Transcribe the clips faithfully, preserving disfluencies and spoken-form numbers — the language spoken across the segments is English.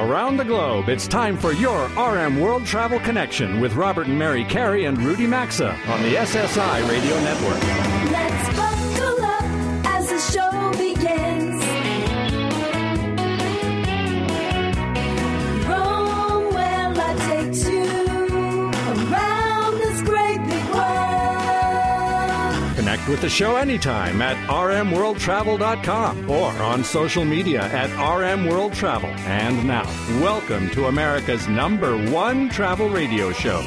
around the globe, it's time for your R M World Travel Connection with Robert and Mary Carey and Rudy Maxa on the S S I Radio Network. Let's buckle up as the show begins. Rome, where life takes you around this great big world. Connect with the show anytime at r m world travel dot com or on social media at R M World Travel. And now, welcome to America's number one travel radio show.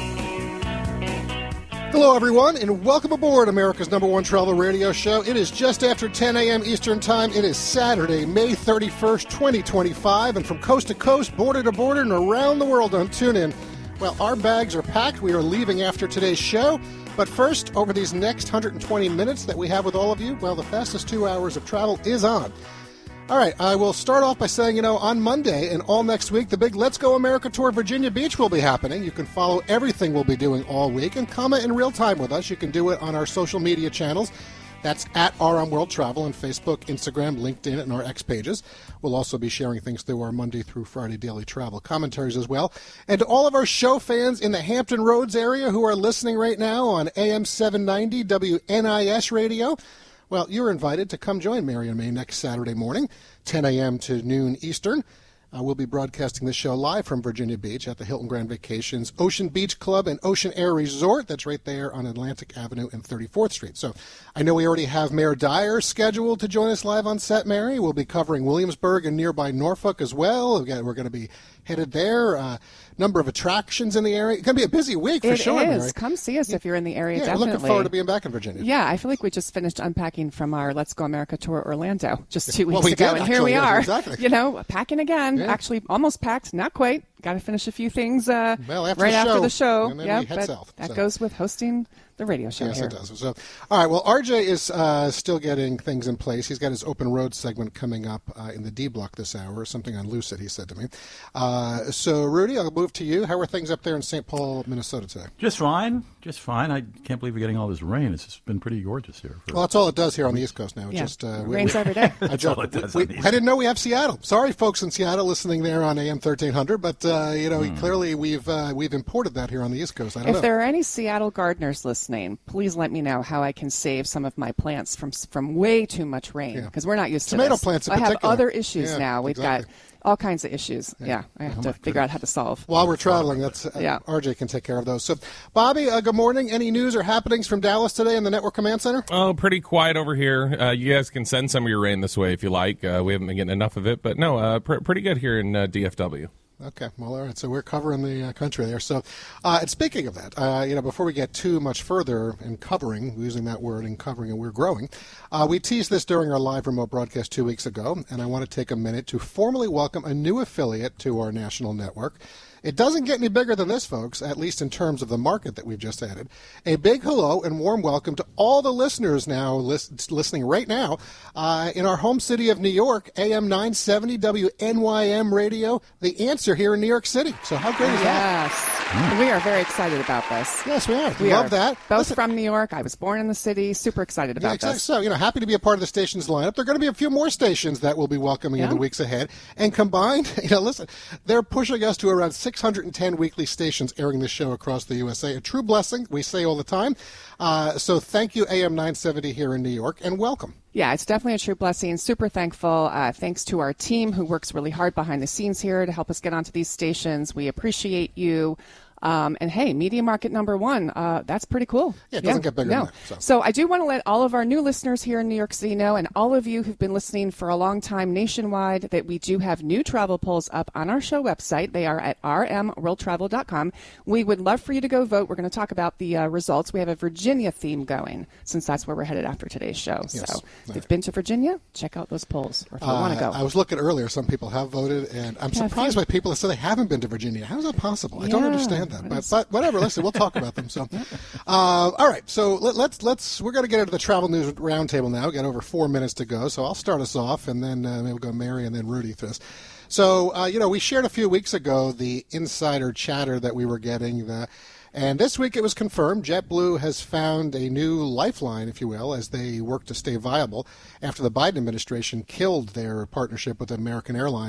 Hello, everyone, and welcome aboard America's number one travel radio show. It is just after ten a.m. Eastern Time. It is Saturday, May thirty-first, twenty twenty-five, and from coast to coast, border to border, and around the world on TuneIn. Well, our bags are packed. We are leaving after today's show. But first, over these next one hundred twenty minutes that we have with all of you, well, the fastest two hours of travel is on. All right, I will start off by saying, you know, on Monday and all next week, the big Let's Go America Tour Virginia Beach will be happening. You can follow everything we'll be doing all week and comment in real time with us. You can do it on our social media channels. That's at R M World Travel on Facebook, Instagram, LinkedIn, and our X pages. We'll also be sharing things through our Monday through Friday daily travel commentaries as well. And to all of our show fans in the Hampton Roads area who are listening right now on A M seven ninety W N I S radio, well, you're invited to come join Mary and me next Saturday morning, ten a.m. to noon Eastern. Uh, we'll be broadcasting this show live from Virginia Beach at the Hilton Grand Vacations Ocean Beach Club and Ocean Air Resort. That's right there on Atlantic Avenue and thirty-fourth Street. So I know we already have Mayor Dyer scheduled to join us live on set, Mary. We'll be covering Williamsburg and nearby Norfolk as well. We're going to be headed there. Uh, number of attractions in the area. It's going to be a busy week for it sure, is. Mary. Come see us if you're in the area, yeah, definitely. We're looking forward to being back in Virginia. Yeah, I feel like we just finished unpacking from our Let's Go America Tour Orlando just two weeks well, we ago, did, and here we actually, are. yes, exactly. You know, packing again. Yeah. Actually, almost packed, not quite. Got to finish a few things uh, well, after right the after show, the show. and then yeah, we head but south, that so. goes with hosting the radio show yes, here. it does. So, all right, well, R J is uh, still getting things in place. He's got his open road segment coming up uh, in the D block this hour, something on Lucid, he said to me. Uh, so, Rudy, I'll move to you. How are things up there in Saint Paul, Minnesota today? Just fine. Just fine. I can't believe we're getting all this rain. It's just been pretty gorgeous here. For well, that's all it does here on the East Coast now. It Yeah. just uh, It we, rains we, every day. I joke. all it does We- on the we- East I didn't know we have Seattle. Sorry, folks in Seattle listening there on A M thirteen hundred, but uh, you know, Hmm. clearly we've uh, we've imported that here on the East Coast. I don't If know. there are any Seattle gardeners listening, please let me know how I can save some of my plants from from way too much rain, because we're not used Tomato to this. plants in I have particular. other issues Yeah, now. We've exactly. got all kinds of issues. Yeah, I have to figure out how to solve. While we're traveling, that's uh, Yeah. R J can take care of those. So, Bobby, uh, good morning. Any news or happenings from Dallas today in the Network Command Center? Oh, pretty quiet over here. Uh, you guys can send some of your rain this way if you like. Uh, we haven't been getting enough of it, but no, uh, pr- pretty good here in uh, D F W. Okay, well, all right. So we're covering the uh, country there. So, uh, and speaking of that, uh, you know, before we get too much further in covering, using that word in covering, and we're growing, uh, we teased this during our live remote broadcast two weeks ago, and I want to take a minute to formally welcome a new affiliate to our national network. It doesn't get any bigger than this, folks, at least in terms of the market that we've just added. A big hello and warm welcome to all the listeners now lis- listening right now uh, in our home city of New York, A M nine seventy W N Y M radio, The Answer here in New York City. So how great is that? Yes, we are very excited about this. Yes, we are. We Love are that. Both Listen, from New York. I was born in the city. Super excited yeah, about exactly. this. So, you know, happy to be a part of the station's lineup. There are going to be a few more stations that we'll be welcoming in Yeah. the weeks ahead. And combined, you know, listen, they're pushing us to around six hundred ten weekly stations airing this show across the U S A. A true blessing, we say all the time. Uh, so thank you, A M nine seventy here in New York, and welcome. Yeah, it's definitely a true blessing. Super thankful. Uh, thanks to our team who works really hard behind the scenes here to help us get onto these stations. We appreciate you. Um, and hey, media market number one, uh, that's pretty cool. Yeah, it doesn't get bigger no. than that, so. So I do want to let all of our new listeners here in New York City know, and all of you who've been listening for a long time nationwide, that we do have new travel polls up on our show website. They are at r m world travel dot com. We would love for you to go vote. We're going to talk about the uh, results. We have a Virginia theme going, since that's where we're headed after today's show. Yes. So if All you've right. been to Virginia, check out those polls, or if you want to go. Uh, I was looking earlier. Some people have voted, and I'm Yeah, a surprised few. by people that say they haven't been to Virginia. How is that possible? I don't Yeah, understand that. it But, is. but whatever. Listen, we'll talk about them. So, uh, all right. So let, let's let's we're going to get into the travel news roundtable now. We've got over four minutes to go. So I'll start us off, and then uh, maybe we'll go Mary and then Rudy for this. So uh, you know, we shared a few weeks ago the insider chatter that we were getting. The And this week it was confirmed JetBlue has found a new lifeline, if you will, as they work to stay viable after the Biden administration killed their partnership with American Airlines.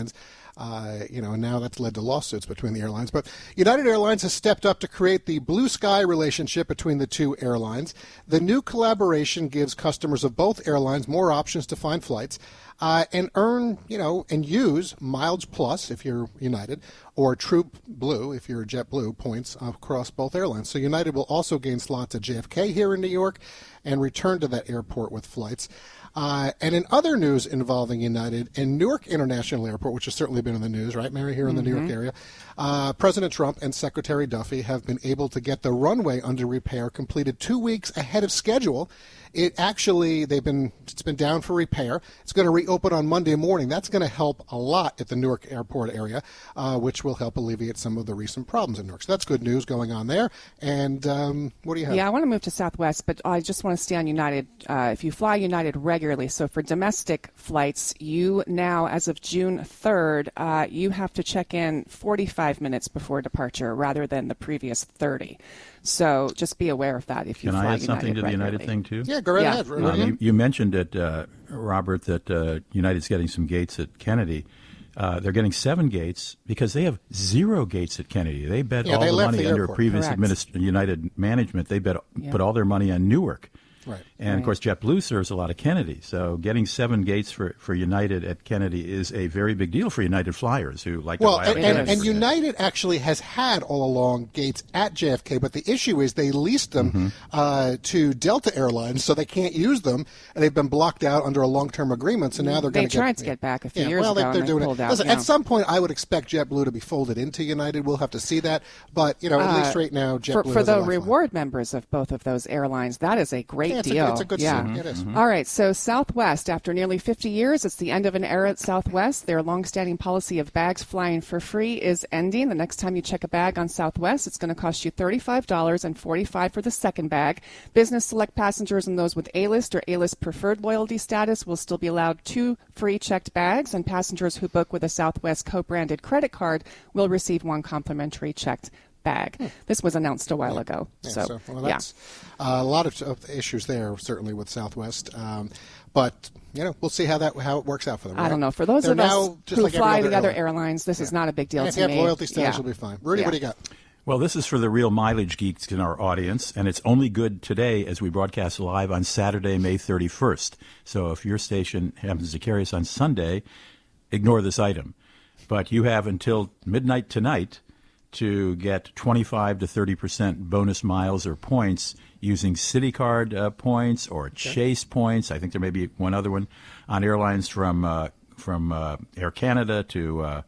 Uh, you know, and now that's led to lawsuits between the airlines. But United Airlines has stepped up to create the Blue Sky relationship between the two airlines. The new collaboration gives customers of both airlines more options to find flights uh, and earn, you know, and use Miles Plus if you're United or Troop Blue if you're JetBlue points across both airlines. So United will also gain slots at J F K here in New York and return to that airport with flights. Uh, and in other news involving United, in Newark International Airport, which has certainly been in the news, right, Mary, here in the mm-hmm. New York area, uh, President Trump and Secretary Duffy have been able to get the runway under repair completed two weeks ahead of schedule. It actually, they've been, it's been down for repair. It's going to reopen on Monday morning. That's going to help a lot at the Newark Airport area, uh, which will help alleviate some of the recent problems in Newark. So that's good news going on there. And um, what do you have? Yeah, I want to move to Southwest, but I just want to stay on United. Uh, if you fly United regularly, so for domestic flights, you now, as of June third, uh, you have to check in forty-five minutes before departure rather than the previous thirty. So just be aware of that if you Can fly I add United something to the regularly. United thing, too? Yeah, go right Yeah. ahead. Right Um, ahead. you, you mentioned it, uh, Robert, that uh, United's getting some gates at Kennedy. Uh, they're getting seven gates because they have zero gates at Kennedy. They bet Yeah, all they the left money the under airport. previous Correct. administ- United management. They bet Yeah. put all their money on Newark. Right. And, of course, JetBlue serves a lot of Kennedy. So getting seven gates for, for United at Kennedy is a very big deal for United flyers who like Well, to and, fly and, Kennedy. and United actually has had all along gates at J F K, but the issue is they leased them Mm-hmm. uh, to Delta Airlines, so they can't use them, and they've been blocked out under a long-term agreement. So now they're They going to tried get, to get back a few yeah, years well, ago, they're, they're and they doing pulled it. out, Listen, yeah. at some point, I would expect JetBlue to be folded into United. We'll have to see that, but you know, at Uh, least right now, JetBlue for, for has a the lifeline. reward members of both of those airlines, that is a great Yeah, it's a- deal. it's a good yeah. scene. It is. All right, so Southwest, after nearly fifty years, it's the end of an era at Southwest. Their longstanding policy of bags flying for free is ending. The next time you check a bag on Southwest, it's going to cost you thirty-five dollars and forty-five cents for the second bag. Business select passengers and those with A-list or A-list preferred loyalty status will still be allowed two free checked bags, and passengers who book with a Southwest co-branded credit card will receive one complimentary checked bag. Hmm. This was announced a while Yeah. ago. Yeah, so, so well, yeah. that's uh, a lot of, of issues there, certainly with Southwest. Um, but you know, we'll see how that how it works out for them. I right? don't know. For those They're of us now just who like every fly other the other airline. airlines, this is Yeah. not a big deal And if to you have me. loyalty status, Yeah. you'll be fine. Rudy, Yeah. what do you got? Well, this is for the real mileage geeks in our audience, and it's only good today as we broadcast live on Saturday, May thirty-first. So if your station happens to carry us on Sunday, ignore this item. But you have until midnight tonight to get twenty-five to thirty percent bonus miles or points using CityCard uh, points or Chase points. I think there may be one other one on airlines from uh, from uh, Air Canada to uh,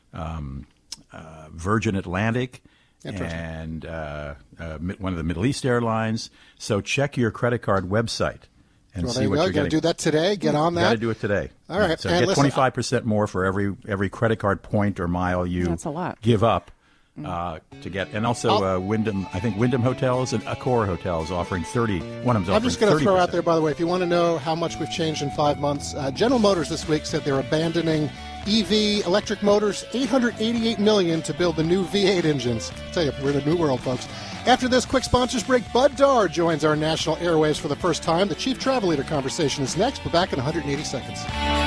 um, uh, Virgin Atlantic and uh, uh, mi- one of the Middle East airlines. So check your credit card website and Well, see there you what go. you're You got to getting. do that today. Get on Got to that. do it today. All right. So And get listen, twenty-five percent more for every every credit card point or mile you That's a lot. give up uh, to get. And also uh, Wyndham, I think Wyndham Hotels and Accor Hotels offering thirty. One of them's I'm offering just going to thirty throw percent. out there, by the way, if you want to know how much we've changed in five months, uh, General Motors this week said they're abandoning E V electric motors, eight hundred eighty-eight million dollars to build the new V eight engines. I tell you, we're in a new world, folks. After this quick sponsors break, Bud Darr joins our national airwaves for the first time. The Chief Travel Leader conversation is next. We're back in one hundred eighty seconds.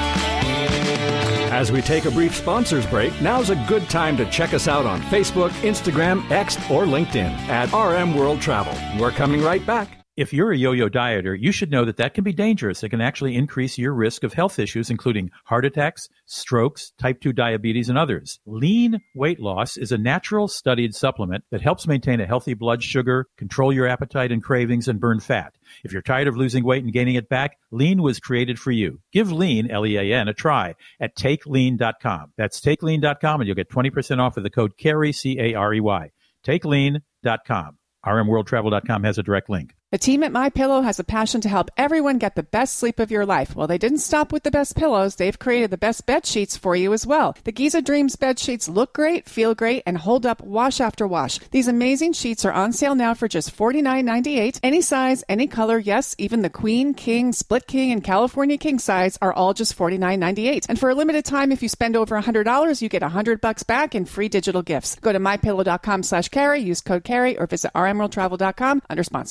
As we take a brief sponsors break, now's a good time to check us out on Facebook, Instagram, X, or LinkedIn at R M World Travel. We're coming right back. If you're a yo-yo dieter, you should know that that can be dangerous. It can actually increase your risk of health issues, including heart attacks, strokes, type two diabetes, and others. Lean weight loss is a natural studied supplement that helps maintain a healthy blood sugar, control your appetite and cravings, and burn fat. If you're tired of losing weight and gaining it back, Lean was created for you. Give Lean, L E A N, a try at take lean dot com. That's take lean dot com, and you'll get twenty percent off with the code CAREY, C A R E Y. take lean dot com. R M world travel dot com has a direct link. The team at MyPillow has a passion to help everyone get the best sleep of your life. Well, they didn't stop with the best pillows. They've created the best bed sheets for you as well. The Giza Dreams bed sheets look great, feel great, and hold up wash after wash. These amazing sheets are on sale now for just forty-nine ninety-eight. Any size, any color, yes, even the Queen, King, Split King, and California King size are all just forty-nine ninety-eight. And for a limited time, if you spend over one hundred dollars, you get one hundred bucks back in free digital gifts. Go to my pillow dot com slash carry, use code carry, or visit r m world travel dot com under sponsors. If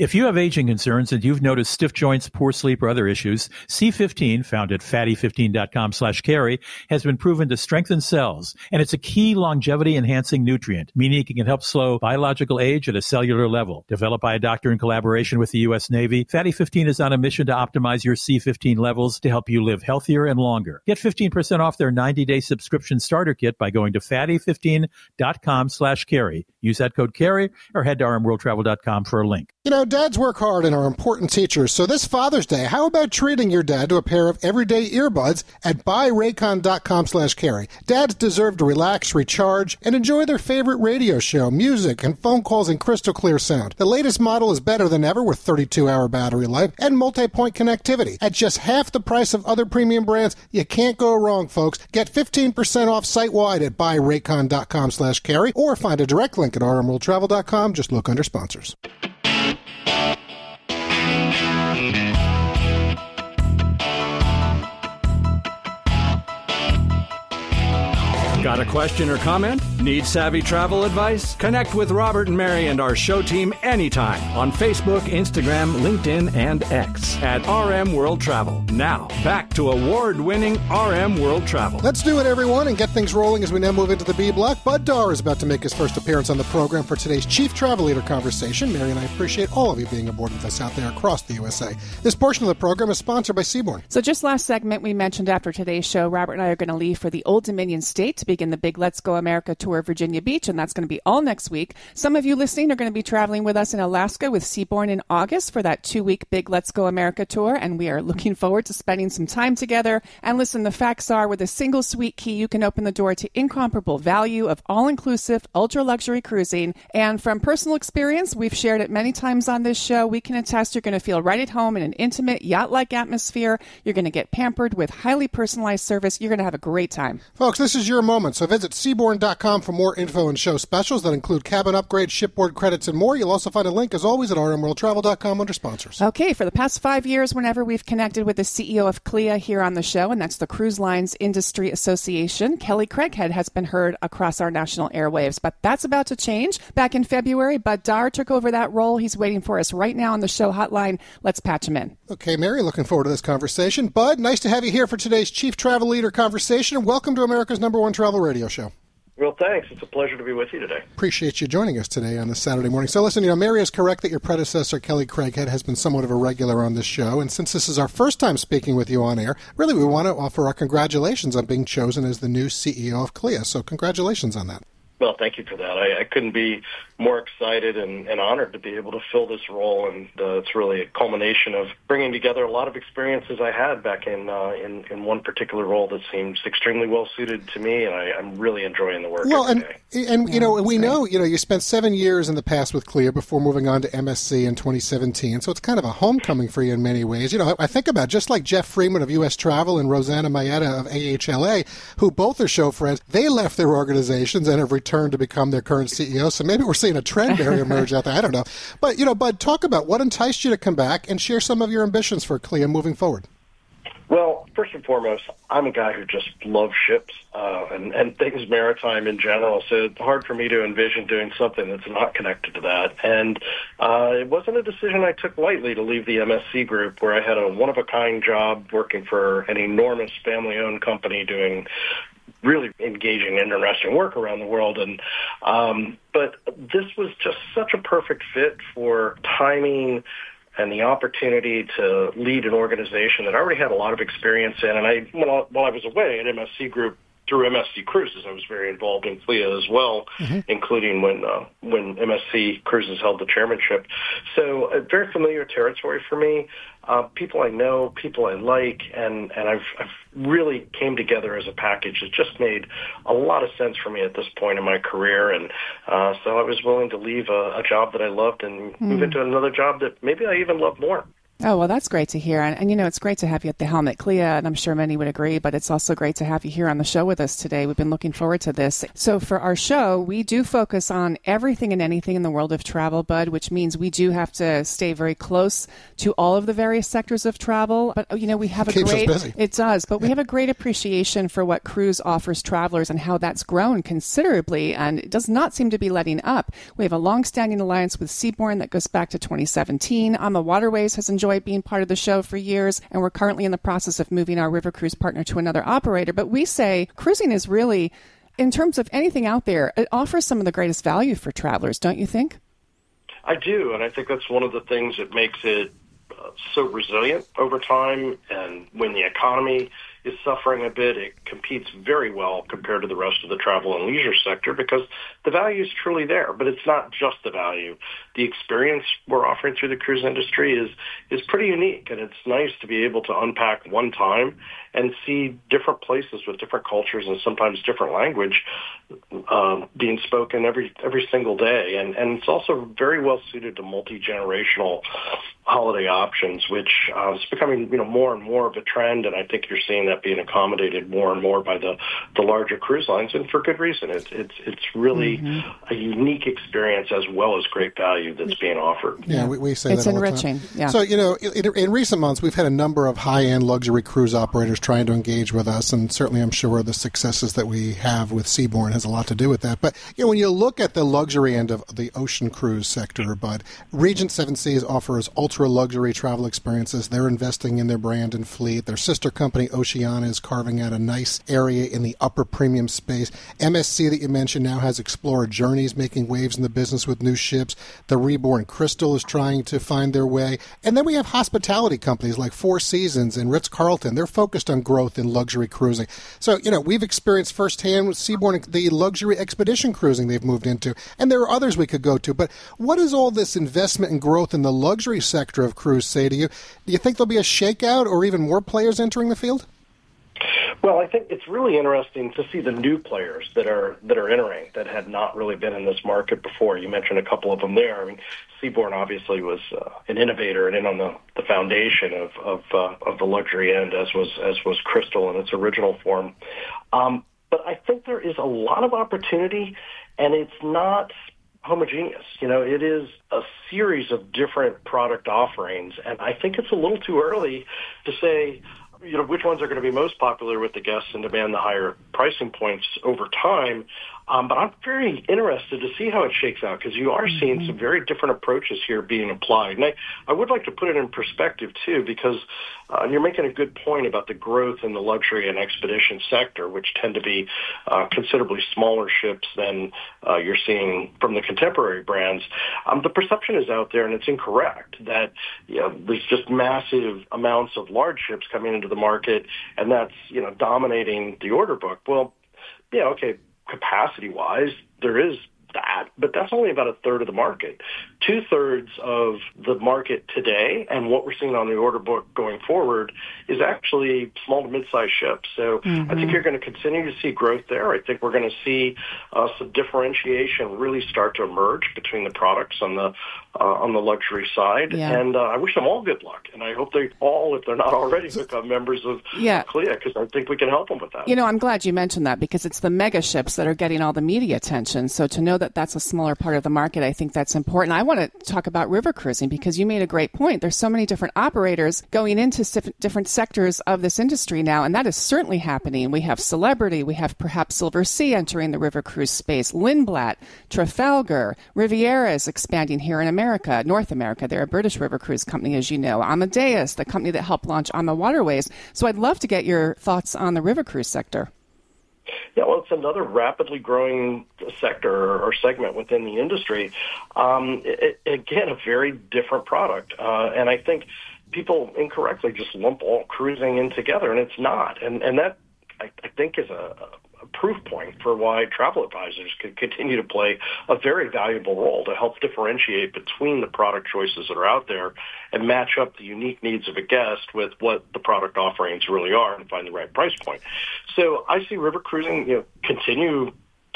If you have aging concerns and you've noticed stiff joints, poor sleep, or other issues, C fifteen, found at fatty fifteen dot com slash carry, has been proven to strengthen cells, and it's a key longevity-enhancing nutrient, meaning it can help slow biological age at a cellular level. Developed by a doctor in collaboration with the U S Navy, Fatty fifteen is on a mission to optimize your C fifteen levels to help you live healthier and longer. Get fifteen percent off their ninety-day subscription starter kit by going to fatty fifteen dot com slash carry. Use that code carry or head to r m world travel dot com for a link. You know, dads work hard and are important teachers, so this Father's Day, how about treating your dad to a pair of everyday earbuds at buy raycon dot com slash carry? Dads deserve to relax, recharge, and enjoy their favorite radio show, music, and phone calls in crystal clear sound. The latest model is better than ever with thirty-two hour battery life and multi-point connectivity. At just half the price of other premium brands, you can't go wrong, folks. Get fifteen percent off site-wide at buy raycon dot com slash carry or find a direct link at r m world travel dot com. Just look under sponsors. Got a question or comment? Need savvy travel advice? Connect with Robert and Mary and our show team anytime on Facebook, Instagram, LinkedIn, and X at R M World Travel. Now, back to award-winning R M World Travel. Let's do it, everyone, and get things rolling as we now move into the B block. Bud Dar is about to make his first appearance on the program for today's Chief Travel Leader conversation. Mary and I appreciate all of you being aboard with us out there across the U S A. This portion of the program is sponsored by Seabourn. So just last segment, we mentioned after today's show, Robert and I are going to leave for the Old Dominion State to begin the big Let's Go America tour of Virginia Beach, and that's going to be all next week. Some of you listening are going to be traveling with us in Alaska with Seabourn in August for that two-week big Let's Go America tour, and we are looking forward to spending some time together. And listen, the facts are, with a single sweet key, you can open the door to incomparable value of all-inclusive, ultra-luxury cruising. And from personal experience, we've shared it many times on this show, we can attest you're going to feel right at home in an intimate, yacht-like atmosphere. You're going to get pampered with highly personalized service. You're going to have a great time. Folks, this is your moment, so visit seabourn dot com for more info and show specials that include cabin upgrades, shipboard credits, and more. You'll also find a link, as always, at r m world travel dot com under sponsors. Okay, for the past five years, whenever we've connected with the C E O of C L I A here on the show, and that's the Cruise Lines Industry Association, Kelly Craighead has been heard across our national airwaves. But that's about to change. Back in February, Bud Dar took over that role. He's waiting for us right now on the show hotline. Let's patch him in. Okay, Mary, looking forward to this conversation. Bud, nice to have you here for today's Chief Travel Leader conversation, and welcome to America's number one travel radio show. Well, thanks. It's a pleasure to be with you today. Appreciate you joining us today on this Saturday morning. So listen, you know, Mary is correct that your predecessor, Kelly Craighead, has been somewhat of a regular on this show. And since this is our first time speaking with you on air, really we want to offer our congratulations on being chosen as the new C E O of C L I A. So congratulations on that. Well, thank you for that. I, I couldn't be more excited and, and honored to be able to fill this role, and uh, it's really a culmination of bringing together a lot of experiences I had back in uh, in, in one particular role that seems extremely well suited to me, and I, I'm really enjoying the work. Well, every and day. and you Yeah, know, that's we right. know, you know, you spent seven years in the past with C L I A before moving on to M S C in twenty seventeen. So it's kind of a homecoming for you in many ways. You know, I, I think about just like Jeff Freeman of U S Travel and Rosanna Maeda of A H L A, who both are show friends. They left their organizations and have returned to become their current C E O. So maybe we're seeing a trend there emerge out there. I don't know. But, you know, Bud, talk about what enticed you to come back and share some of your ambitions for C L I A moving forward. Well, first and foremost, I'm a guy who just loves ships uh, and, and things maritime in general, so it's hard for me to envision doing something that's not connected to that. And uh, it wasn't a decision I took lightly to leave the M S C group, where I had a one-of-a-kind job working for an enormous family-owned company doing really engaging, interesting work around the world. And um, but this was just such a perfect fit for timing and the opportunity to lead an organization that I already had a lot of experience in. And I, while, while I was away at M S C Group, through M S C Cruises, I was very involved in C L I A as well, mm-hmm. including when uh, when M S C Cruises held the chairmanship. So a very familiar territory for me. Uh, people I know, people I like, and, and I've, I've really came together as a package. It just made a lot of sense for me at this point in my career, and uh, so I was willing to leave a, a job that I loved and mm. move into another job that maybe I even love more. Oh, well, that's great to hear. And, and, you know, it's great to have you at the helm at C L I A, and I'm sure many would agree, but it's also great to have you here on the show with us today. We've been looking forward to this. So for our show, we do focus on everything and anything in the world of travel, Bud, which means we do have to stay very close to all of the various sectors of travel. But, you know, we have a Keeps us great... busy. It does, but we have a great appreciation for what cruise offers travelers and how that's grown considerably, and it does not seem to be letting up. We have a long-standing alliance with Seabourn that goes back to twenty seventeen. On the Waterways has enjoyed being part of the show for years, and we're currently in the process of moving our river cruise partner to another operator. But we say cruising is really, in terms of anything out there, it offers some of the greatest value for travelers, don't you think? I do, and I think that's one of the things that makes it uh, so resilient over time. And when the economy is suffering a bit, it competes very well compared to the rest of the travel and leisure sector because the value is truly there. But it's not just the value. The experience we're offering through the cruise industry is is pretty unique, and it's nice to be able to unpack one time and see different places with different cultures and sometimes different language uh, being spoken every every single day. And, and it's also very well suited to multi-generational holiday options, which uh, is becoming, you know, more and more of a trend, and I think you're seeing that being accommodated more and more by the, the larger cruise lines, and for good reason. It's it's it's really mm-hmm. a unique experience as well as great value that's being offered. Yeah, we, we say it's that all enriching. the time. Yeah. So, you know, in, in recent months, we've had a number of high-end luxury cruise operators trying to engage with us, and certainly I'm sure the successes that we have with Seabourn has a lot to do with that. But, you know, when you look at the luxury end of the ocean cruise sector, Bud, Regent Seven Seas offers ultra-luxury travel experiences. They're investing in their brand and fleet. Their sister company, Oceania, is carving out a nice area in the upper premium space. M S C that you mentioned now has Explorer Journeys making waves in the business with new ships. The Reborn Crystal is trying to find their way. And then we have hospitality companies like Four Seasons and Ritz-Carlton. They're focused on growth in luxury cruising. So, you know, we've experienced firsthand with Seabourn the luxury expedition cruising they've moved into. And there are others we could go to. But what does all this investment and growth in the luxury sector of cruise say to you? Do you think there'll be a shakeout or even more players entering the field? Well, I think it's really interesting to see the new players that are that are entering that had not really been in this market before. You mentioned a couple of them there. I mean, Seabourn obviously was uh, an innovator and in on the, the foundation of of, uh, of the luxury end, as was as was Crystal in its original form. Um, but I think there is a lot of opportunity, and it's not homogeneous. You know, it is a series of different product offerings, and I think it's a little too early to say, you know, which ones are going to be most popular with the guests and demand the higher pricing points over time. Um, but I'm very interested to see how it shakes out because you are seeing some very different approaches here being applied. And I, I would like to put it in perspective, too, because uh, you're making a good point about the growth in the luxury and expedition sector, which tend to be uh, considerably smaller ships than uh, you're seeing from the contemporary brands. Um, the perception is out there, and it's incorrect, that you know, there's just massive amounts of large ships coming into the market, and that's, you know, dominating the order book. Well, yeah, okay, capacity-wise, there is that, but that's only about a third of the market. Two-thirds of the market today and what we're seeing on the order book going forward is actually small to mid-sized ships. So mm-hmm. I think you're going to continue to see growth there. I think we're going to see uh, some differentiation really start to emerge between the products on the uh, on the luxury side. Yeah. And uh, I wish them all good luck. And I hope they all, if they're not already, become members of yeah. C L I A, because I think we can help them with that. You know, I'm glad you mentioned that because it's the mega ships that are getting all the media attention. So to know that that's a smaller part of the market, I think that's important. I want to talk about river cruising because you made a great point. There's so many different operators going into different sectors of this industry now, and that is certainly happening. We have Celebrity, we have perhaps Silver Sea entering the river cruise space, Lindblad, Trafalgar, Riviera is expanding here in America, North America. They're a British river cruise company, as you know. Amadeus, the company that helped launch On the Waterways. So I'd love to get your thoughts on the river cruise sector. Yeah, well, it's another rapidly growing sector or segment within the industry. Um, it, again, a very different product. Uh, and I think people incorrectly just lump all cruising in together, and it's not. And, and that, I, I think, is a, a proof point for why travel advisors could continue to play a very valuable role to help differentiate between the product choices that are out there and match up the unique needs of a guest with what the product offerings really are and find the right price point. So I see river cruising, you know, continue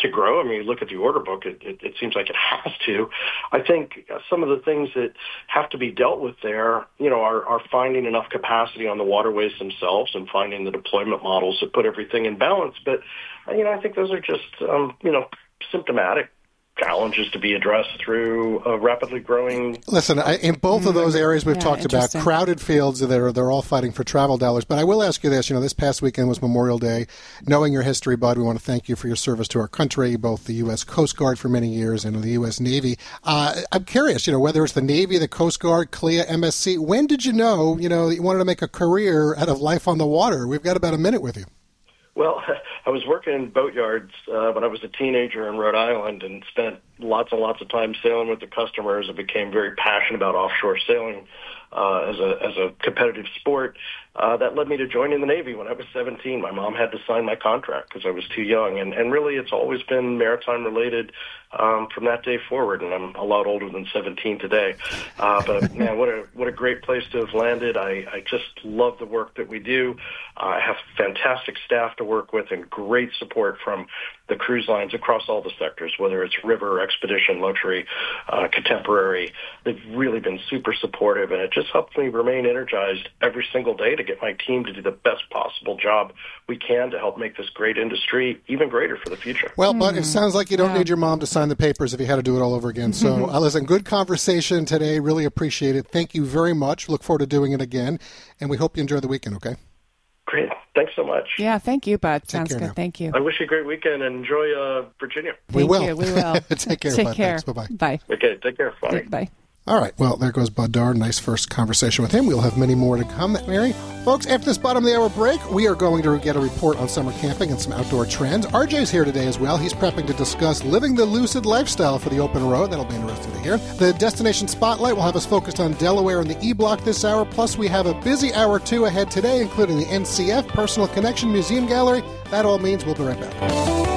to grow. I mean, you look at the order book, it, it, it seems like it has to. I think some of the things that have to be dealt with there, you know, are, are finding enough capacity on the waterways themselves and finding the deployment models that put everything in balance. But, you know, I think those are just, um, you know, symptomatic challenges to be addressed through a rapidly growing... Listen, I, in both of those areas we've Yeah, talked about, crowded fields that are they're all fighting for travel dollars. But I will ask you this, you know, this past weekend was Memorial Day. Knowing your history, Bud, we want to thank you for your service to our country, both the U S Coast Guard for many years and the U S Navy. Uh, I'm curious, you know, whether it's the Navy, the Coast Guard, C L I A, M S C, when did you know, you know, that you wanted to make a career out of life on the water? We've got about a minute with you. Well, I was working in boatyards uh, when I was a teenager in Rhode Island and spent lots and lots of time sailing with the customers and became very passionate about offshore sailing uh, as a as a competitive sport. Uh, that led me to joining the Navy when I was seventeen. My mom had to sign my contract because I was too young. And, and really, it's always been maritime-related um, from that day forward, and I'm a lot older than seventeen today. Uh, but, man, what a what a great place to have landed. I, I just love the work that we do. Uh, I have fantastic staff to work with and great support from the cruise lines across all the sectors, whether it's river, expedition, luxury, uh, contemporary. They've really been super supportive, and it just helps me remain energized every single day to get my team to do the best possible job we can to help make this great industry even greater for the future. Well, but it sounds like you don't Yeah. need your mom to sign the papers if you had to do it all over again. So, uh, listen, good conversation today. Really appreciate it. Thank you very much. Look forward to doing it again, and we hope you enjoy the weekend, okay? Great. Thanks so much. Yeah, thank you, Bud. Sounds care good. now. Thank you. I wish you a great weekend and enjoy uh, Virginia. We Thank will. you. We will. Take care, Take Bud. care. Thanks. Bye-bye. Bye. Okay, take care. Bye. Bye. All right. Well, there goes Bud Darr. Nice first conversation with him. We'll have many more to come, Mary. Folks, after this bottom of the hour break, we are going to get a report on summer camping and some outdoor trends. R J's here today as well. He's prepping to discuss living the lucid lifestyle for the open road. That'll be interesting to hear. The Destination Spotlight will have us focused on Delaware and the E-Block this hour. Plus, we have a busy hour two ahead today, including the N C F, Personal Connection Museum Gallery. That all means we'll be right back.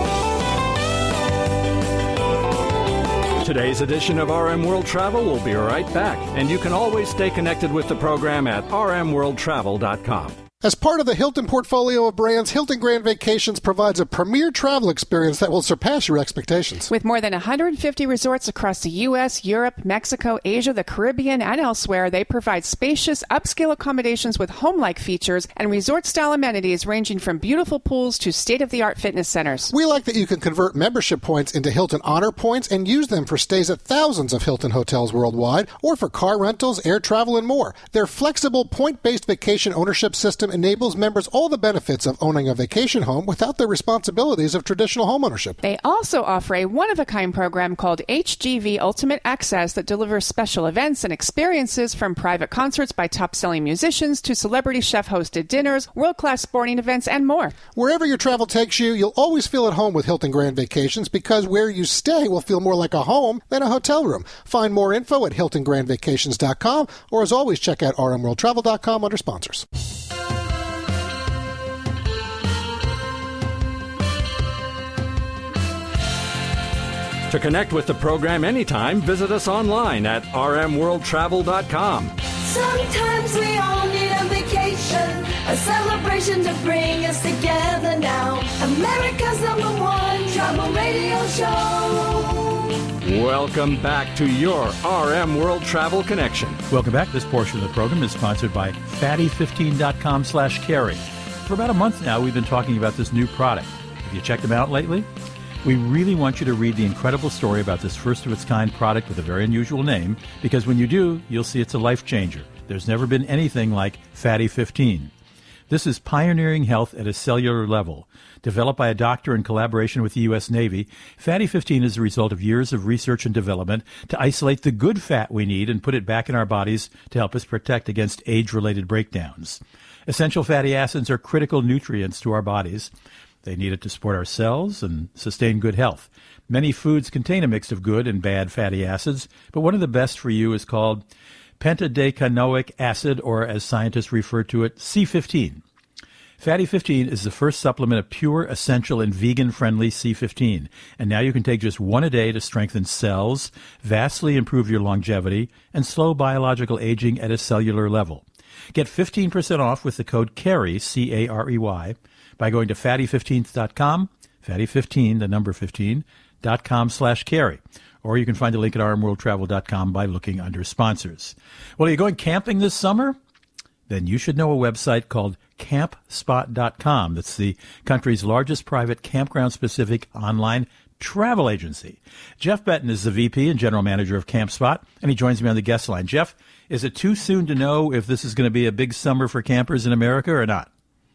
Today's edition of R M World Travel will be right back, and you can always stay connected with the program at r m world travel dot com. As part of the Hilton portfolio of brands, Hilton Grand Vacations provides a premier travel experience that will surpass your expectations. With more than one hundred fifty resorts across the U S, Europe, Mexico, Asia, the Caribbean, and elsewhere, they provide spacious, upscale accommodations with home-like features and resort-style amenities ranging from beautiful pools to state-of-the-art fitness centers. We like that you can convert membership points into Hilton Honor Points and use them for stays at thousands of Hilton hotels worldwide, or for car rentals, air travel, and more. Their flexible, point-based vacation ownership system enables members all the benefits of owning a vacation home without the responsibilities of traditional homeownership. They also offer a one-of-a-kind program called H G V Ultimate Access that delivers special events and experiences from private concerts by top-selling musicians to celebrity chef-hosted dinners, world-class sporting events, and more. Wherever your travel takes you, you'll always feel at home with Hilton Grand Vacations because where you stay will feel more like a home than a hotel room. Find more info at hilton grand vacations dot com, or as always, check out r m world travel dot com under sponsors. To connect with the program anytime, visit us online at r m world travel dot com. Sometimes we all need a vacation, a celebration to bring us together now. America's number one travel radio show. Welcome back to your R M World Travel Connection. Welcome back. This portion of the program is sponsored by fatty fifteen dot com slash carry. For about a month now, we've been talking about this new product. Have you checked them out lately? We really want you to read the incredible story about this first-of-its-kind product with a very unusual name, because when you do, you'll see it's a life changer. There's never been anything like Fatty fifteen. This is pioneering health at a cellular level. Developed by a doctor in collaboration with the U S Navy, Fatty fifteen is the result of years of research and development to isolate the good fat we need and put it back in our bodies to help us protect against age-related breakdowns. Essential fatty acids are critical nutrients to our bodies. They need it to support our cells and sustain good health. Many foods contain a mix of good and bad fatty acids, but one of the best for you is called pentadecanoic acid, or as scientists refer to it, C fifteen. Fatty fifteen is the first supplement of pure, essential, and vegan-friendly C fifteen, and now you can take just one a day to strengthen cells, vastly improve your longevity, and slow biological aging at a cellular level. Get fifteen percent off with the code CARRY, C A R E Y, by going to fatty fifteen dot com, fatty fifteen, the number fifteen, dot com slash carry. Or you can find the link at r m world travel dot com by looking under sponsors. Well, are you going camping this summer? Then you should know a website called camp spot dot com. That's the country's largest private campground-specific online travel agency. Jeff Benton is the V P and General Manager of CampSpot, and he joins me on the guest line. Jeff, is it too soon to know if this is going to be a big summer for campers in America or not?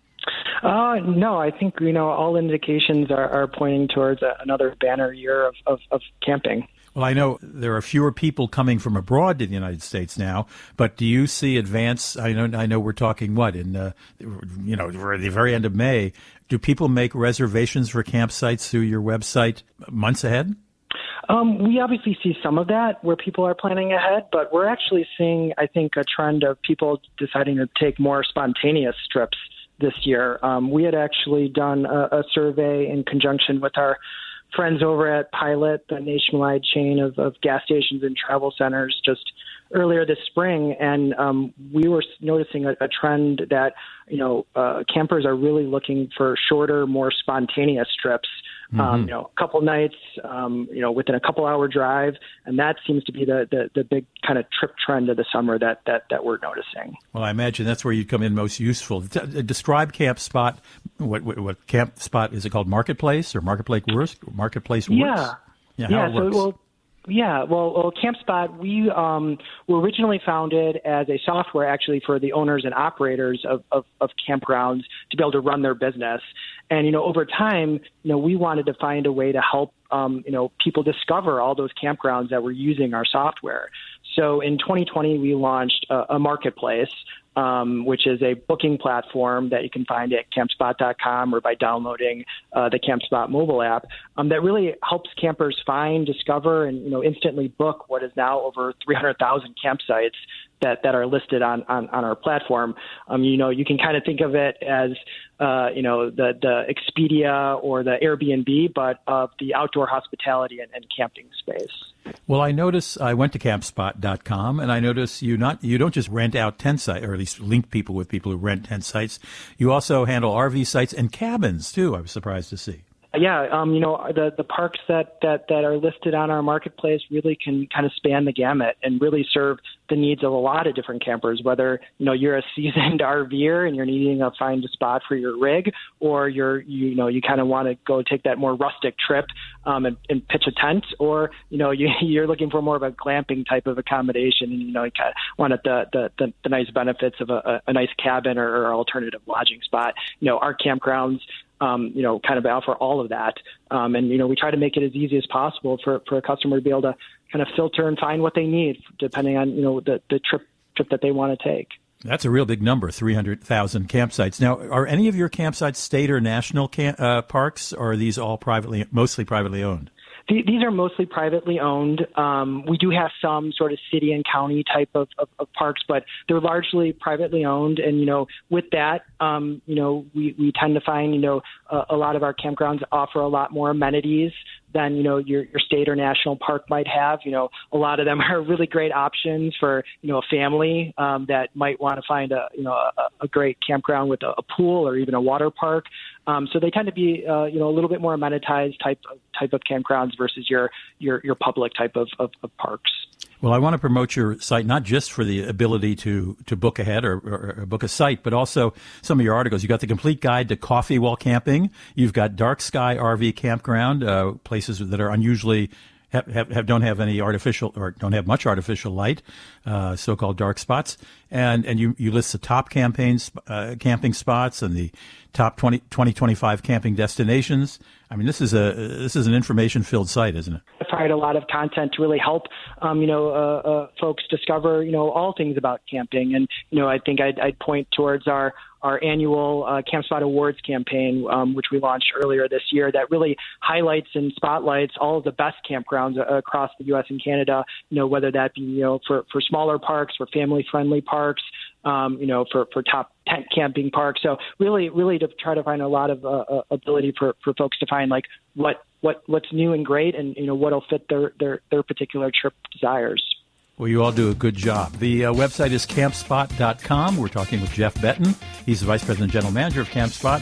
Uh, no, I think, you know, all indications are, are pointing towards a, another banner year of, of, of camping. Well, I know there are fewer people coming from abroad to the United States now, but do you see advance? I know, I know we're talking what in, uh, you know, we're at the very end of May. Do people make reservations for campsites through your website months ahead? Um, we obviously see some of that where people are planning ahead, but we're actually seeing, I think, a trend of people deciding to take more spontaneous trips this year. Um, we had actually done a, a survey in conjunction with our friends over at Pilot, the nationwide chain of, of gas stations and travel centers, just earlier this spring, and um, we were noticing a, a trend that, you know, uh, campers are really looking for shorter, more spontaneous trips. Mm-hmm. Um, you know, a couple nights, um, you know, within a couple hour drive, and that seems to be the, the, the big kind of trip trend of the summer that, that, that we're noticing. Well, I imagine that's where you come in most useful. D- describe CampSpot. What, what, what CampSpot is it called? Marketplace or Marketplace Works? Marketplace Works? Yeah, yeah. How yeah it so works. Well, Yeah, well, well CampSpot, we um, were originally founded as a software actually for the owners and operators of, of, of campgrounds to be able to run their business. And, you know, over time, you know, we wanted to find a way to help, um, you know, people discover all those campgrounds that were using our software. So in twenty twenty, we launched a, a marketplace, um, which is a booking platform that you can find at camp spot dot com or by downloading uh, the CampSpot mobile app, um, that really helps campers find, discover, and, you know, instantly book what is now over three hundred thousand campsites that, that are listed on, on, on our platform. Um, you know, you can kind of think of it as, uh, you know, the, the Expedia or the Airbnb, but of the outdoor hospitality and, and camping space. Well, I notice I went to camp spot dot com, and I notice you not you don't just rent out tent sites, or at least link people with people who rent tent sites. You also handle R V sites and cabins too. I was surprised to see. Yeah, um, you know, the the parks that, that, that are listed on our marketplace really can kind of span the gamut and really serve the needs of a lot of different campers, whether, you know, you're a seasoned RVer and you're needing to find a spot for your rig, or you're, you know, you kind of want to go take that more rustic trip um, and, and pitch a tent, or, you know, you, you're looking for more of a glamping type of accommodation and, you know, you kind of wanted the, the, the, the nice benefits of a, a nice cabin or, or alternative lodging spot. You know, our campgrounds, Um, you know, kind of offer all of that. Um, and, you know, we try to make it as easy as possible for, for a customer to be able to kind of filter and find what they need depending on, you know, the, the trip trip that they want to take. That's a real big number, three hundred thousand campsites. Now, are any of your campsites state or national camp, uh, parks, or are these all privately, mostly privately owned? These are mostly privately owned. Um, we do have some sort of city and county type of, of, of parks, but they're largely privately owned. And, you know, with that, um, you know, we, we tend to find, you know, a, a lot of our campgrounds offer a lot more amenities than, you know, your, your state or national park might have. You know, a lot of them are really great options for, you know, a family um, that might want to find a, you know, a, a great campground with a, a pool or even a water park. Um, so they tend to be, uh, you know, a little bit more amenitized type of, type of campgrounds versus your, your, your public type of, of, of parks. Well, I want to promote your site not just for the ability to, to book ahead or, or, or book a site, but also some of your articles. You've got the complete guide to coffee while camping. You've got dark sky R V campground, uh, places that are unusually have, have, have don't have any artificial or don't have much artificial light, uh, so-called dark spots. And and you, you list the top campaigns, uh, camping spots and the top twenty, twenty twenty-five camping destinations. I mean, this is a this is an information-filled site, isn't it? I've tried a lot of content to really help, um, you know, uh, uh, folks discover, you know, all things about camping. And, you know, I think I'd, I'd point towards our our annual uh, CampSpot Awards campaign, um, which we launched earlier this year, that really highlights and spotlights all of the best campgrounds uh, across the U S and Canada, you know, whether that be, you know, for, for smaller parks, for family-friendly parks, um, you know, for, for top tent camping parks. So really, really to try to find a lot of uh, ability for, for folks to find, like, what, what what's new and great and, you know, what'll fit their, their, their particular trip desires. Well, you all do a good job. The uh, website is camp spot dot com. We're talking with Jeff Benton. He's the Vice President and General Manager of CampSpot.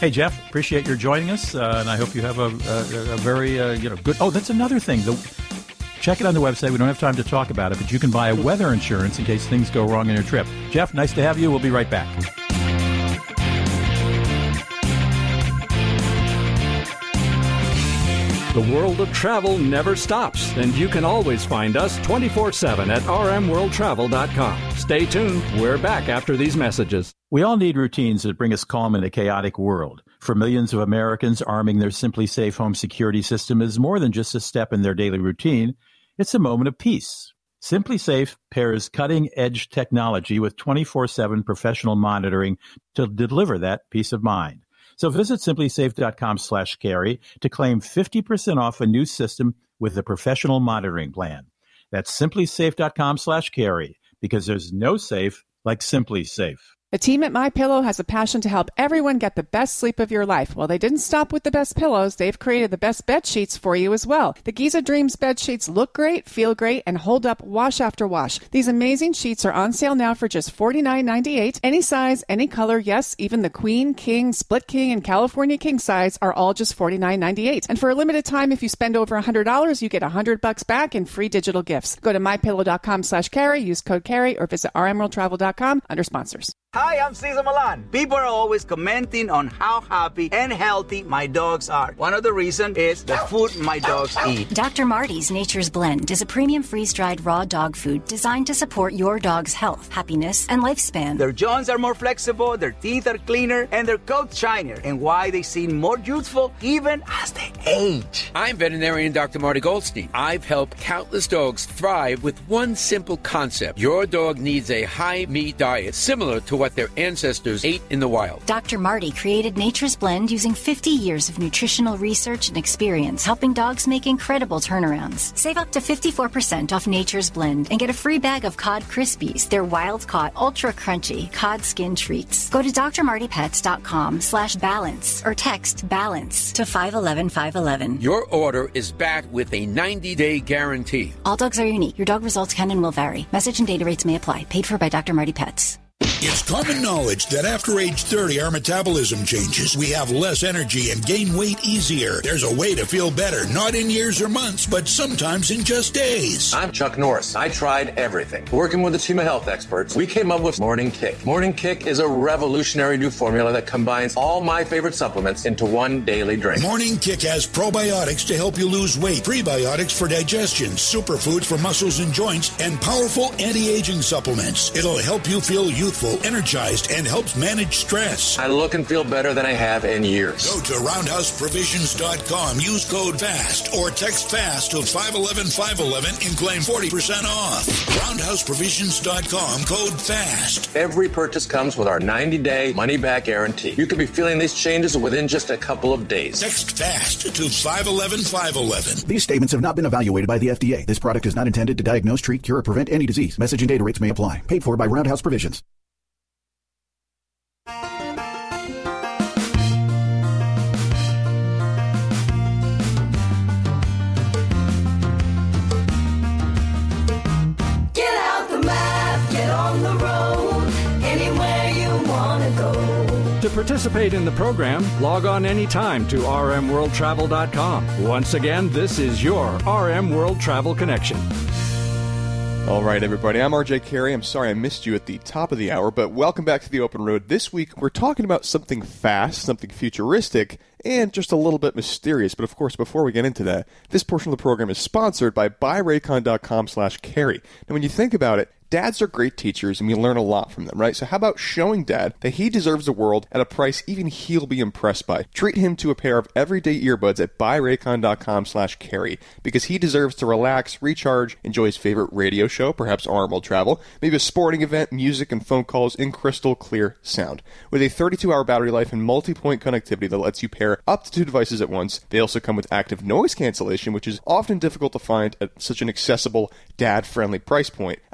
Hey, Jeff, appreciate your joining us, uh, and I hope you have a, a, a very uh, you know good. Oh, that's another thing. The, check it on the website. We don't have time to talk about it, but you can buy a weather insurance in case things go wrong on your trip. Jeff, nice to have you. We'll be right back. The world of travel never stops, and you can always find us twenty-four seven at r m world travel dot com. Stay tuned. We're back after these messages. We all need routines that bring us calm in a chaotic world. For millions of Americans, arming their Simply Safe home security system is more than just a step in their daily routine. It's a moment of peace. Simply Safe pairs cutting-edge technology with twenty-four seven professional monitoring to deliver that peace of mind. So visit simply safe dot com slash carry to claim fifty percent off a new system with a professional monitoring plan. That's simply safe dot com slash carry, because there's no safe like Simply Safe. The team at MyPillow has a passion to help everyone get the best sleep of your life. Well, they didn't stop with the best pillows. They've created the best bed sheets for you as well. The Giza Dreams bed sheets look great, feel great, and hold up wash after wash. These amazing sheets are on sale now for just forty-nine ninety-eight. Any size, any color, yes, even the Queen, King, Split King, and California King size are all just forty-nine ninety-eight. And for a limited time, if you spend over one hundred dollars, you get one hundred bucks back in free digital gifts. Go to my pillow dot com slash carry, use code carry, or visit r m world travel dot com under sponsors. Hi, I'm Cesar Milan. People are always commenting on how happy and healthy my dogs are. One of the reasons is the food my dogs eat. Doctor Marty's Nature's Blend is a premium freeze-dried raw dog food designed to support your dog's health, happiness, and lifespan. Their jaws are more flexible, their teeth are cleaner, and their coats shinier, and why they seem more youthful even as they age. I'm veterinarian Doctor Marty Goldstein. I've helped countless dogs thrive with one simple concept. Your dog needs a high-meat diet similar to what their ancestors ate in the wild. Doctor Marty created Nature's Blend using fifty years of nutritional research and experience, helping dogs make incredible turnarounds. Save up to fifty-four percent off Nature's Blend and get a free bag of Cod Krispies, their wild-caught, ultra-crunchy cod skin treats. Go to d r marty pets dot com slash balance or text BALANCE to five one one five one one. Your order is backed with a ninety-day guarantee. All dogs are unique. Your dog results can and will vary. Message and data rates may apply. Paid for by Doctor Marty Pets. It's common knowledge that after age thirty, our metabolism changes. We have less energy and gain weight easier. There's a way to feel better, not in years or months, but sometimes in just days. I'm Chuck Norris. I tried everything. Working with a team of health experts, we came up with Morning Kick. Morning Kick is a revolutionary new formula that combines all my favorite supplements into one daily drink. Morning Kick has probiotics to help you lose weight, prebiotics for digestion, superfoods for muscles and joints, and powerful anti-aging supplements. It'll help you feel youthful, energized, and helps manage stress. I look and feel better than I have in years. Go to roundhouse provisions dot com, use code FAST, or text FAST to five one one five one one and claim forty percent off. roundhouse provisions dot com, code FAST. Every purchase comes with our ninety-day money-back guarantee. You could be feeling these changes within just a couple of days. Text FAST to five one one five one one. These statements have not been evaluated by the F D A. This product is not intended to diagnose, treat, cure, or prevent any disease. Message and data rates may apply. Paid for by Roundhouse Provisions. To participate in the program, log on anytime to r m world travel dot com. Once again, this is your R M World Travel Connection. All right, everybody, I'm R J Carey. I'm sorry I missed you at the top of the hour, but welcome back to the Open Road. This week, we're talking about something fast, something futuristic, and just a little bit mysterious. But of course, before we get into that, this portion of the program is sponsored by buy raycon dot com slash carry. Now, when you think about it, dads are great teachers, and we learn a lot from them, right? So how about showing Dad that he deserves the world at a price even he'll be impressed by? Treat him to a pair of everyday earbuds at buy raycon dot com slash carry, because he deserves to relax, recharge, enjoy his favorite radio show, perhaps R M World Travel, maybe a sporting event, music, and phone calls in crystal clear sound. With a thirty-two hour battery life and multi-point connectivity that lets you pair up to two devices at once, they also come with active noise cancellation, which is often difficult to find at such an accessible, dad-friendly price point. Uh, if he's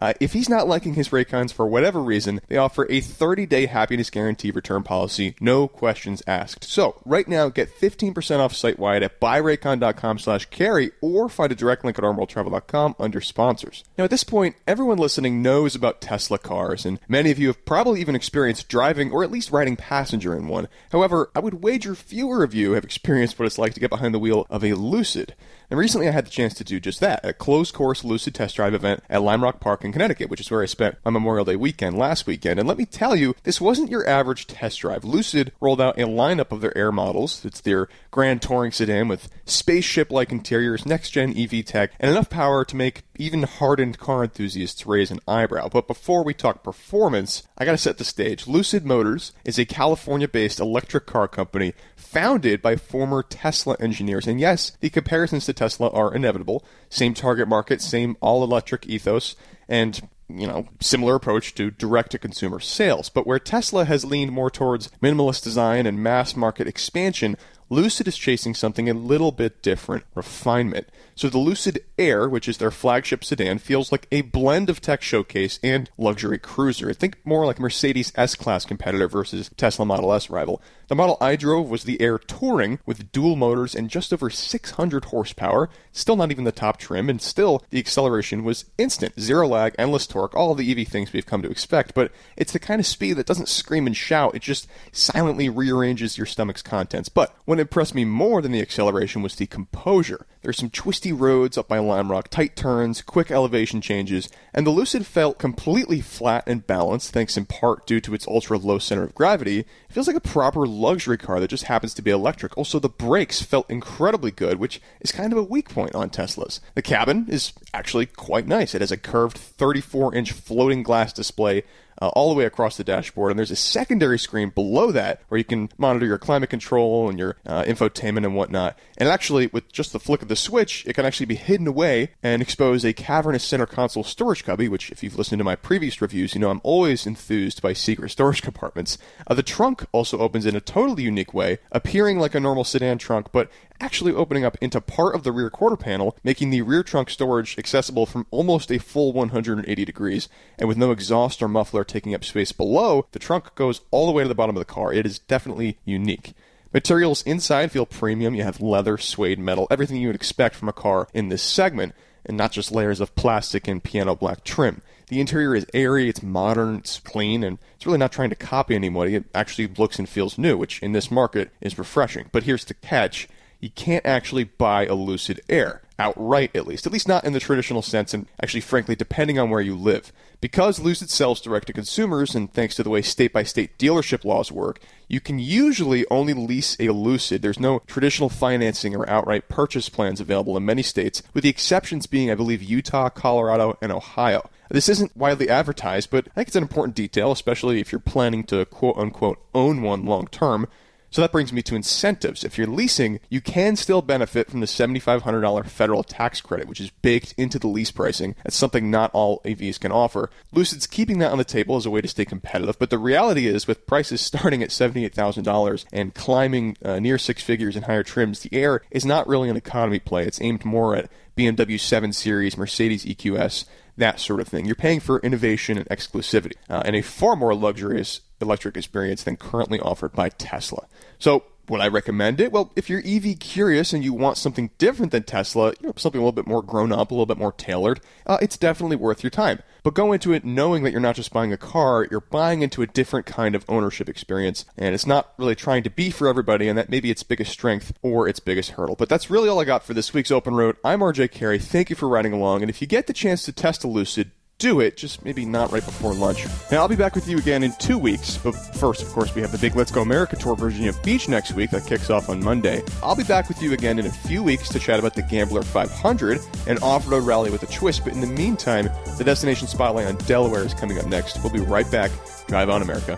he's not liking his Raycons for whatever reason, they offer a thirty-day happiness guarantee return policy, no questions asked. So, right now, get fifteen percent off site-wide at buy raycon dot com slash carry or find a direct link at arm world travel dot com under sponsors. Now, at this point, everyone listening knows about Tesla cars, and many of you have probably even experienced driving or at least riding passenger in one. However, I would wager fewer of you have experienced what it's like to get behind the wheel of a Lucid. And recently I had the chance to do just that, a closed-course Lucid test drive event at Lime Rock Park in Connecticut, which is where I spent my Memorial Day weekend last weekend. And let me tell you, this wasn't your average test drive. Lucid rolled out a lineup of their Air models. It's their Grand Touring sedan with spaceship-like interiors, next-gen E V tech, and enough power to make even hardened car enthusiasts raise an eyebrow. But before we talk performance, I gotta set the stage. Lucid Motors is a California-based electric car company founded by former Tesla engineers. And yes, the comparisons to Tesla are inevitable. Same target market, same all-electric ethos, and, you know, similar approach to direct-to-consumer sales. But where Tesla has leaned more towards minimalist design and mass-market expansion, Lucid is chasing something a little bit different, refinement. So the Lucid Air, which is their flagship sedan, feels like a blend of tech showcase and luxury cruiser. I think more like Mercedes S-Class competitor versus Tesla Model S rival. The model I drove was the Air Touring with dual motors and just over six hundred horsepower, still not even the top trim, and still the acceleration was instant. Zero lag, endless torque, all of the E V things we've come to expect, but it's the kind of speed that doesn't scream and shout, it just silently rearranges your stomach's contents. But what impressed me more than the acceleration was the composure. There's some twisty roads up by Lime Rock, tight turns, quick elevation changes, and the Lucid felt completely flat and balanced, thanks in part due to its ultra-low center of gravity. It feels like a proper luxury car that just happens to be electric. Also, the brakes felt incredibly good, which is kind of a weak point on Teslas. The cabin is actually quite nice. It has a curved thirty-four inch floating glass display Uh, all the way across the dashboard, and there's a secondary screen below that where you can monitor your climate control and your uh, infotainment and whatnot. And actually, with just the flick of the switch, it can actually be hidden away and expose a cavernous center console storage cubby, which if you've listened to my previous reviews, you know I'm always enthused by secret storage compartments. Uh, the trunk also opens in a totally unique way, appearing like a normal sedan trunk, but actually opening up into part of the rear quarter panel, making the rear trunk storage accessible from almost a full one hundred eighty degrees. And with no exhaust or muffler taking up space below, the trunk goes all the way to the bottom of the car. It is definitely unique. Materials inside feel premium. You have leather, suede, metal, everything you would expect from a car in this segment, and not just layers of plastic and piano black trim. The interior is airy, it's modern, it's clean, and it's really not trying to copy anybody. It actually looks and feels new, which in this market is refreshing. But here's the catch. You can't actually buy a Lucid Air, outright at least, at least not in the traditional sense, and actually, frankly, depending on where you live. Because Lucid sells direct to consumers, and thanks to the way state-by-state dealership laws work, you can usually only lease a Lucid. There's no traditional financing or outright purchase plans available in many states, with the exceptions being, I believe, Utah, Colorado, and Ohio. This isn't widely advertised, but I think it's an important detail, especially if you're planning to quote-unquote own one long-term. So that brings me to incentives. If you're leasing, you can still benefit from the seven thousand five hundred dollars federal tax credit, which is baked into the lease pricing. That's something not all A Vs can offer. Lucid's keeping that on the table as a way to stay competitive, but the reality is, with prices starting at seventy-eight thousand dollars and climbing uh, near six figures in higher trims, the Air is not really an economy play. It's aimed more at B M W seven Series, Mercedes E Q S, that sort of thing. You're paying for innovation and exclusivity, uh, and a far more luxurious electric experience than currently offered by Tesla. So, would I recommend it? Well, if you're E V curious and you want something different than Tesla, you know, something a little bit more grown up, a little bit more tailored, uh, it's definitely worth your time. But go into it knowing that you're not just buying a car, you're buying into a different kind of ownership experience, and it's not really trying to be for everybody, and that may be its biggest strength or its biggest hurdle. But that's really all I got for this week's Open Road. I'm R J Carey. Thank you for riding along, and if you get the chance to test a Lucid, do it, just maybe not right before lunch. Now, I'll be back with you again in two weeks, but first, of course, we have the big Let's Go America Tour Virginia Beach next week that kicks off on Monday. I'll be back with you again in a few weeks to chat about the Gambler five hundred, an off-road rally with a twist, but in the meantime, the Destination Spotlight on Delaware is coming up next. We'll be right back. Drive on, America.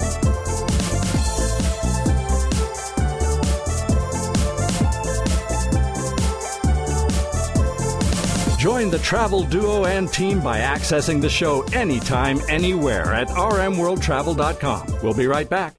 Join the travel duo and team by accessing the show anytime, anywhere at r m world travel dot com. We'll be right back.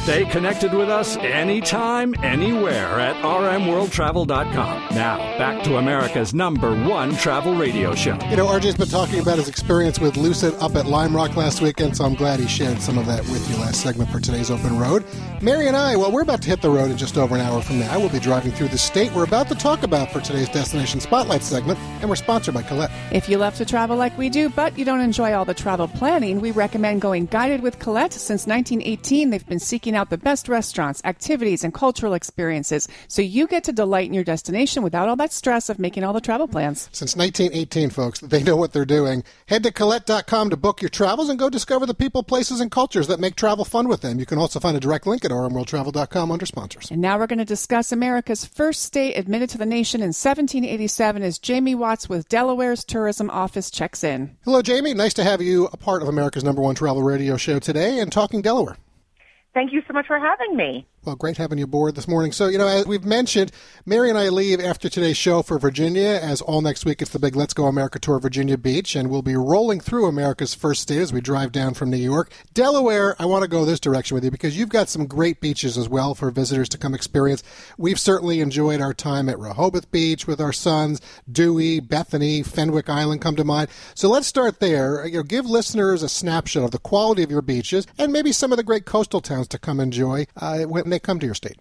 Stay connected with us anytime, anywhere at r m world travel dot com. Now, back to America's number one travel radio show. You know, R J's been talking about his experience with Lucid up at Lime Rock last weekend, so I'm glad he shared some of that with you last segment for today's Open Road. Mary and I, well, we're about to hit the road in just over an hour from now. We'll be driving through the state we're about to talk about for today's Destination Spotlight segment, and we're sponsored by Colette. If you love to travel like we do, but you don't enjoy all the travel planning, we recommend going guided with Colette. Since nineteen eighteen, they've been seeking out the best restaurants, activities, and cultural experiences, so you get to delight in your destination without all that stress of making all the travel plans. Since nineteen eighteen, folks, they know what they're doing. Head to Colette dot com to book your travels and go discover the people, places, and cultures that make travel fun with them. You can also find a direct link at r m world travel dot com under sponsors. And now we're going to discuss America's first state admitted to the nation in seventeen eighty-seven as Jamie Watts with Delaware's Tourism Office checks in. Hello, Jamie. Nice to have you a part of America's number one travel radio show today and talking Delaware. Thank you so much for having me. Well, great having you aboard this morning. So, you know, as we've mentioned, Mary and I leave after today's show for Virginia, as all next week it's the big Let's Go America Tour Virginia Beach, and we'll be rolling through America's first state as we drive down from New York. Delaware, I want to go this direction with you because you've got some great beaches as well for visitors to come experience. We've certainly enjoyed our time at Rehoboth Beach with our sons, Dewey, Bethany, Fenwick Island come to mind. So let's start there. You know, give listeners a snapshot of the quality of your beaches and maybe some of the great coastal towns to come enjoy uh, when they come to your state.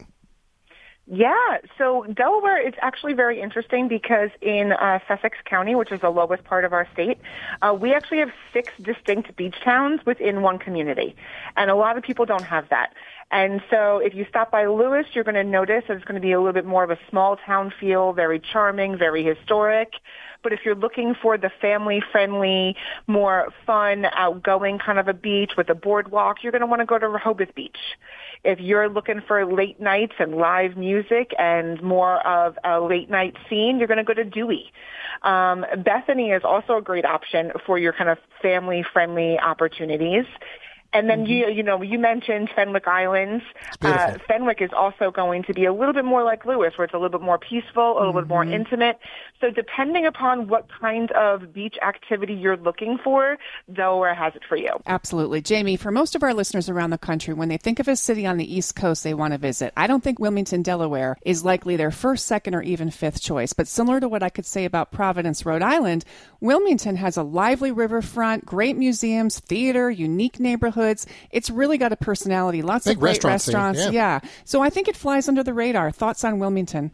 Yeah, so Delaware is actually very interesting because in uh, Sussex County, which is the lowest part of our state, uh, we actually have six distinct beach towns within one community. And a lot of people don't have that. And so if you stop by Lewis, you're going to notice that it's going to be a little bit more of a small town feel, very charming, very historic. But if you're looking for the family-friendly, more fun, outgoing kind of a beach with a boardwalk, you're going to want to go to Rehoboth Beach. If you're looking for late nights and live music and more of a late-night scene, you're going to go to Dewey. Um, Bethany is also a great option for your kind of family-friendly opportunities. And then, mm-hmm. you you know, you mentioned Fenwick Islands. Uh, Fenwick is also going to be a little bit more like Lewis, where it's a little bit more peaceful, a little mm-hmm. bit more intimate. So depending upon what kind of beach activity you're looking for, Delaware has it for you. Absolutely. Jamie, for most of our listeners around the country, when they think of a city on the East Coast they want to visit, I don't think Wilmington, Delaware is likely their first, second, or even fifth choice. But similar to what I could say about Providence, Rhode Island, Wilmington has a lively riverfront, great museums, theater, unique neighborhoods. It's really got a personality. Lots Big of great restaurant restaurants. scene, yeah. yeah. So I think it flies under the radar. Thoughts on Wilmington?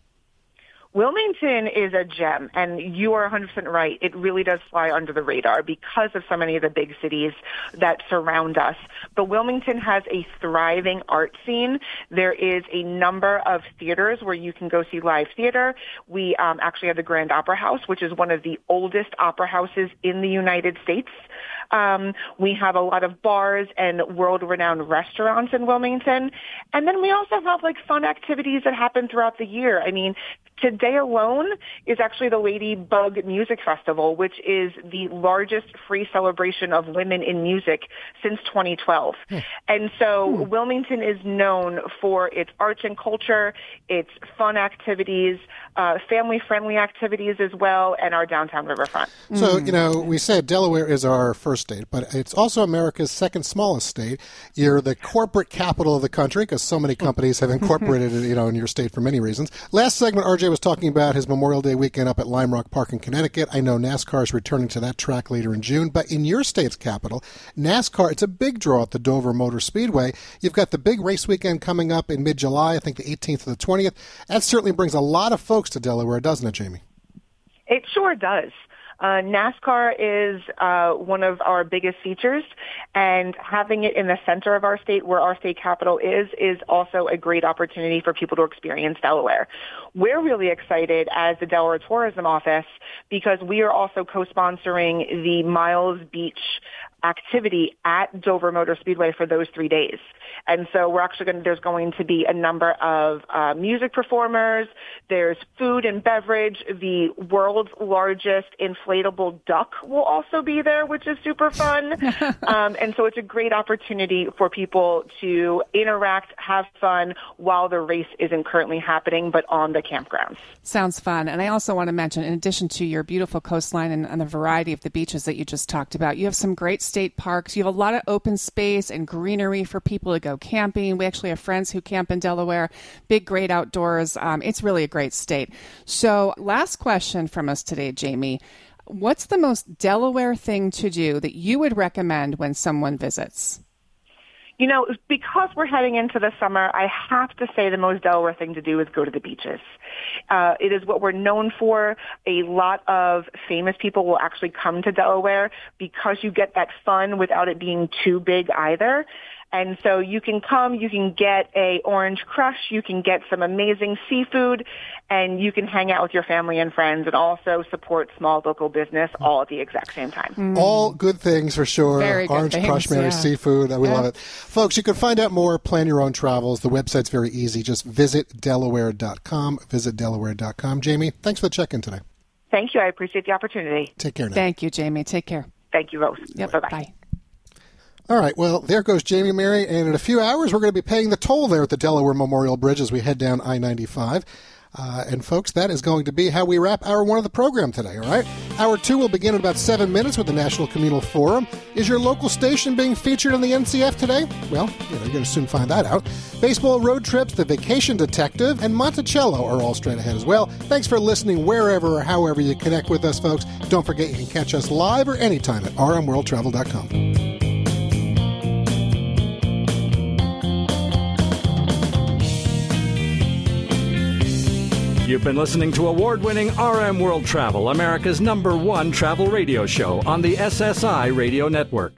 Wilmington is a gem, and you are one hundred percent right. It really does fly under the radar because of so many of the big cities that surround us. But Wilmington has a thriving art scene. There is a number of theaters where you can go see live theater. We um, actually have the Grand Opera House, which is one of the oldest opera houses in the United States. Um, we have a lot of bars and world-renowned restaurants in Wilmington. And then we also have, like, fun activities that happen throughout the year. I mean, today alone is actually the Ladybug Music Festival, which is the largest free celebration of women in music since twenty twelve. Hmm. And so hmm. Wilmington is known for its arts and culture, its fun activities, uh, family-friendly activities as well, and our downtown riverfront. So, you know, we said Delaware is our first state, but it's also America's second smallest state. You're the corporate capital of the country because so many companies have incorporated it, you know, in your state for many reasons. Last segment, R J was talking about his Memorial Day weekend up at Lime Rock Park in Connecticut. I know NASCAR is returning to that track later in June, but in your state's capital, NASCAR, it's a big draw at the Dover Motor Speedway. You've got the big race weekend coming up in mid-July, I think the eighteenth to the twentieth. That certainly brings a lot of folks to Delaware, doesn't it, Jamie? It sure does. Uh, NASCAR is uh, one of our biggest features, and having it in the center of our state, where our state capital is, is also a great opportunity for people to experience Delaware. We're really excited as the Delaware Tourism Office because we are also co-sponsoring the Miles Beach activity at Dover Motor Speedway for those three days. And so we're actually going to, there's going to be a number of uh, music performers. There's food and beverage. The world's largest inflatable duck will also be there, which is super fun. um, and so it's a great opportunity for people to interact, have fun while the race isn't currently happening, but on the campgrounds. Sounds fun. And I also want to mention, in addition to your beautiful coastline and, and the variety of the beaches that you just talked about, you have some great state parks. You have a lot of open space and greenery for people to go camping. We actually have friends who camp in Delaware. Big, great outdoors. Um, it's really a great state. So last question from us today, Jamie. What's the most Delaware thing to do that you would recommend when someone visits? You know, because we're heading into the summer, I have to say the most Delaware thing to do is go to the beaches. Uh, it is what we're known for. A lot of famous people will actually come to Delaware because you get that fun without it being too big either. And so you can come, you can get a orange crush, you can get some amazing seafood, and you can hang out with your family and friends and also support small local business all at the exact same time. Mm. All good things for sure. Very good Orange things, crush, Mary, yeah. seafood. We Yeah. love it. Folks, you can find out more, plan your own travels. The website's very easy. Just visit Delaware dot com. Visit Delaware dot com. Jamie, thanks for the check-in today. Thank you. I appreciate the opportunity. Take care now. Thank you, Jamie. Take care. Thank you, Rose. Yep. Bye-bye. Bye. All right, well, there goes Jamie, Mary, and in a few hours we're going to be paying the toll there at the Delaware Memorial Bridge as we head down I ninety-five. Uh, and, folks, that is going to be how we wrap Hour one of the program today, all right? Hour two will begin in about seven minutes with the National Communal Forum. Is your local station being featured on the N C F today? Well, you know, you're going to soon find that out. Baseball road trips, The Vacation Detective, and Monticello are all straight ahead as well. Thanks for listening wherever or however you connect with us, folks. Don't forget you can catch us live or anytime at r m world travel dot com. You've been listening to award-winning R M World Travel, America's number one travel radio show on the S S I Radio Network.